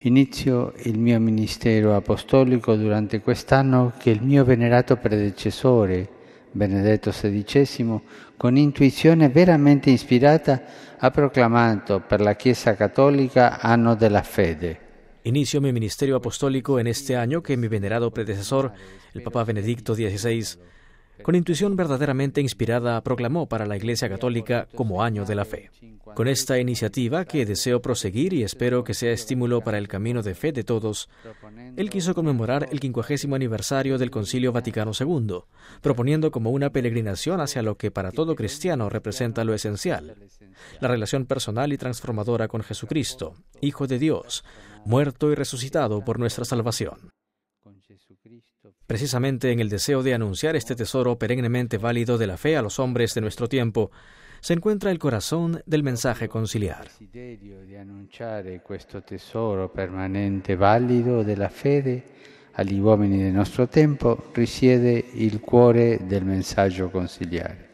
Inizio il mio ministero apostolico durante quest'anno che il mio venerato predecessore, Benedetto XVI, con intuizione veramente ispirata, ha proclamato per la Chiesa Cattolica Anno della Fede. Inicio mi ministerio apostólico en este año que mi venerado predecesor, el Papa Benedicto XVI, con intuición verdaderamente inspirada, proclamó para la Iglesia Católica como Año de la Fe. Con esta iniciativa, que deseo proseguir y espero que sea estímulo para el camino de fe de todos, él quiso conmemorar el 50º aniversario del Concilio Vaticano II, proponiendo como una peregrinación hacia lo que para todo cristiano representa lo esencial, la relación personal y transformadora con Jesucristo, Hijo de Dios, muerto y resucitado por nuestra salvación. Precisamente en el deseo de anunciar este tesoro perennemente válido de la fe a los hombres de nuestro tiempo, se encuentra el corazón del mensaje conciliar. Il desiderio di annunciare questo tesoro permanente valido della fede agli uomini del nostro tempo risiede il cuore del messaggio conciliare.